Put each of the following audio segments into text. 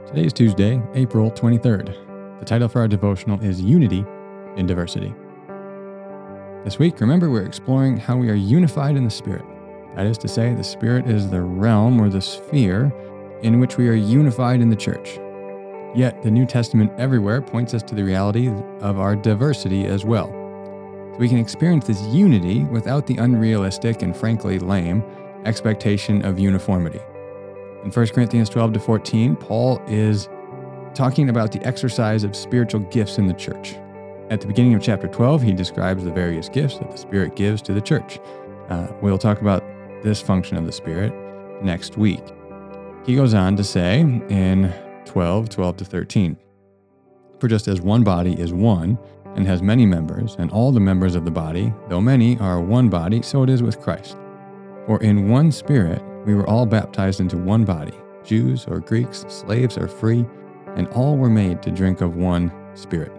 Today is Tuesday, April 23rd. The title for our devotional is Unity in Diversity. This week, remember, we're exploring how we are unified in the Spirit. That is to say, the Spirit is the realm or the sphere in which we are unified in the church. Yet, the New Testament everywhere points us to the reality of our diversity as well. So we can experience this unity without the unrealistic and frankly lame expectation of uniformity. In 1 Corinthians 12-14, Paul is talking about the exercise of spiritual gifts in the church. At the beginning of chapter 12, he describes the various gifts that the Spirit gives to the church. We'll talk about this function of the Spirit next week. He goes on to say in 12-13, "For just as one body is one and has many members, and all the members of the body, though many, are one body, so it is with Christ. For in one Spirit we were all baptized into one body, Jews or Greeks, slaves or free, and all were made to drink of one Spirit."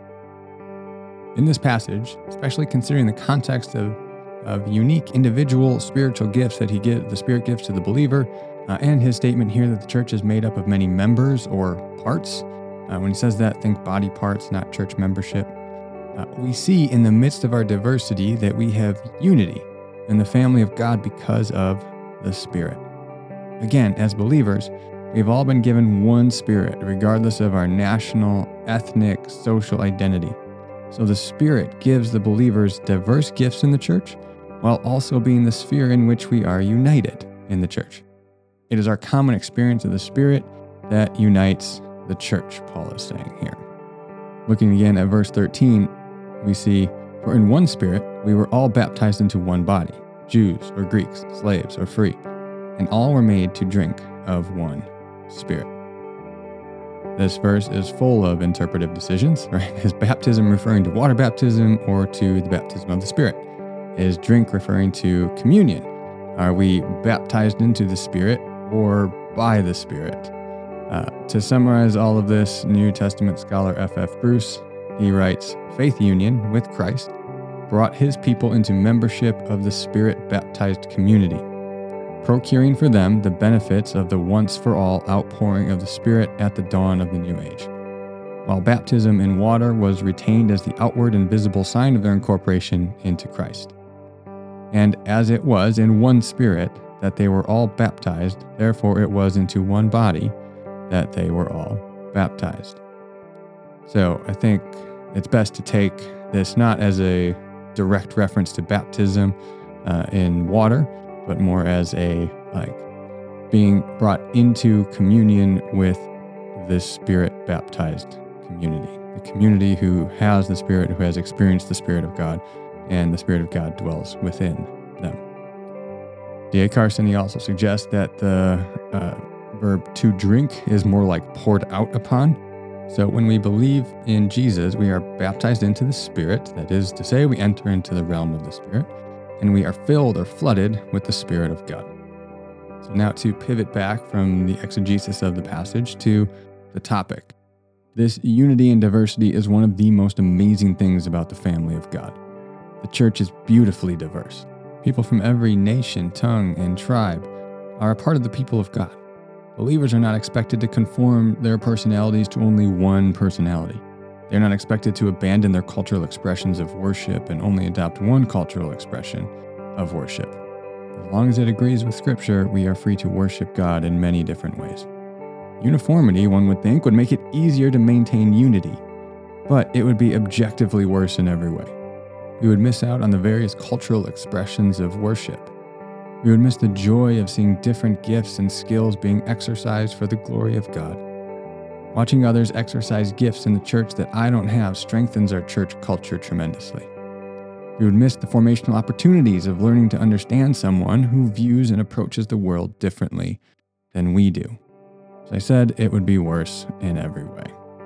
In this passage, especially considering the context of unique individual spiritual gifts that the Spirit gives to the believer, and his statement here that the church is made up of many members or parts. When he says that, think body parts, not church membership. We see in the midst of our diversity that we have unity in the family of God because of the Spirit. Again, as believers, we've all been given one Spirit, regardless of our national, ethnic, social identity. So the Spirit gives the believers diverse gifts in the church, while also being the sphere in which we are united in the church. It is our common experience of the Spirit that unites the church, Paul is saying here. Looking again at verse 13, we see, "For in one Spirit we were all baptized into one body, Jews or Greeks, slaves or free, and all were made to drink of one Spirit." This verse is full of interpretive decisions, right? Is baptism referring to water baptism or to the baptism of the Spirit? Is drink referring to communion? Are we baptized into the Spirit or by the Spirit? To summarize all of this, New Testament scholar F.F. Bruce, he writes, "Faith union with Christ brought his people into membership of the Spirit-baptized community, procuring for them the benefits of the once-for-all outpouring of the Spirit at the dawn of the new age, while baptism in water was retained as the outward and visible sign of their incorporation into Christ. And as it was in one Spirit that they were all baptized, therefore it was into one body that they were all baptized." So I think it's best to take this not as a direct reference to baptism in water, but more as a being brought into communion with this Spirit-baptized community. The community who has the Spirit, who has experienced the Spirit of God, and the Spirit of God dwells within them. D.A. Carson, he also suggests that the verb to drink is more like poured out upon. So when we believe in Jesus, we are baptized into the Spirit. That is to say, we enter into the realm of the Spirit, and we are filled or flooded with the Spirit of God. So now to pivot back from the exegesis of the passage to the topic. This unity and diversity is one of the most amazing things about the family of God. The church is beautifully diverse. People from every nation, tongue, and tribe are a part of the people of God. Believers are not expected to conform their personalities to only one personality. They're not expected to abandon their cultural expressions of worship and only adopt one cultural expression of worship. As long as it agrees with Scripture, we are free to worship God in many different ways. Uniformity, one would think, would make it easier to maintain unity, but it would be objectively worse in every way. We would miss out on the various cultural expressions of worship. We would miss the joy of seeing different gifts and skills being exercised for the glory of God. Watching others exercise gifts in the church that I don't have strengthens our church culture tremendously. We would miss the formational opportunities of learning to understand someone who views and approaches the world differently than we do. As I said, it would be worse in every way.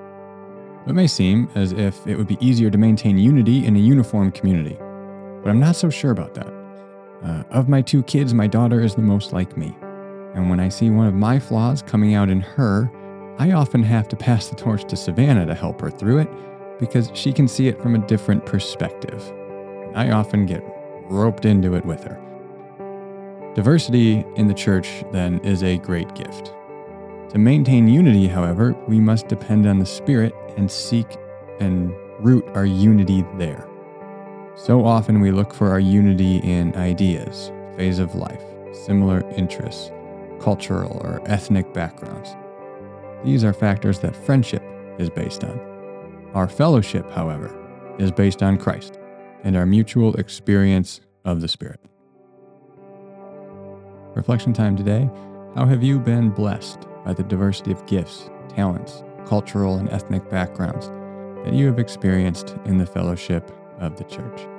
It may seem as if it would be easier to maintain unity in a uniform community, but I'm not so sure about that. Of my two kids, my daughter is the most like me. And when I see one of my flaws coming out in her, I often have to pass the torch to Savannah to help her through it because she can see it from a different perspective. I often get roped into it with her. Diversity in the church, then, is a great gift. To maintain unity, however, we must depend on the Spirit and seek and root our unity there. So often we look for our unity in ideas, phase of life, similar interests, cultural or ethnic backgrounds. These are factors that friendship is based on. Our fellowship, however, is based on Christ and our mutual experience of the Spirit. Reflection time today. How have you been blessed by the diversity of gifts, talents, cultural and ethnic backgrounds that you have experienced in the fellowship of the church?